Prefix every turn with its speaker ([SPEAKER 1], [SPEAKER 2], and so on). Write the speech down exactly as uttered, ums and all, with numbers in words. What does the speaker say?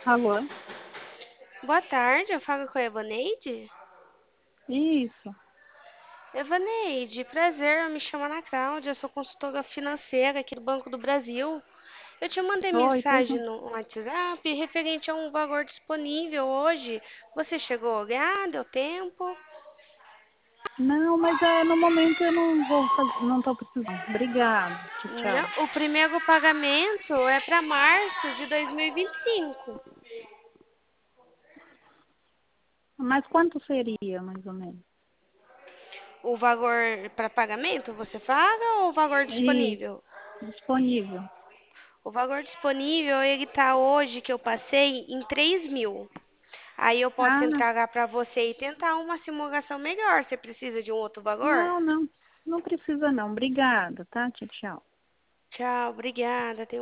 [SPEAKER 1] Alô?
[SPEAKER 2] Boa tarde, eu falo com a Evaneide.
[SPEAKER 1] Isso.
[SPEAKER 2] Evaneide, prazer, eu me chamo Ana Cláudia, eu sou consultora financeira aqui do Banco do Brasil. Eu te mandei
[SPEAKER 1] Oi, pois
[SPEAKER 2] mensagem
[SPEAKER 1] não.
[SPEAKER 2] no WhatsApp referente a um valor disponível hoje. Você chegou a olhar? Deu tempo?
[SPEAKER 1] Não, mas é, no momento eu não vou fazer, não estou precisando. Obrigada. Tchau, tchau.
[SPEAKER 2] Não, o primeiro pagamento é para março de dois mil e vinte e cinco.
[SPEAKER 1] Mas quanto seria, mais ou menos?
[SPEAKER 2] O valor para pagamento, você fala, ou o valor
[SPEAKER 1] Isso,
[SPEAKER 2] disponível?
[SPEAKER 1] disponível.
[SPEAKER 2] O valor disponível, ele tá hoje, que eu passei, em três mil. Aí eu posso
[SPEAKER 1] Ah,
[SPEAKER 2] entrar lá para você e tentar uma simulação melhor. Você precisa de um outro valor?
[SPEAKER 1] não, não. Não precisa não. Obrigada, tá? Tchau, tchau.
[SPEAKER 2] Tchau, obrigada. Tenha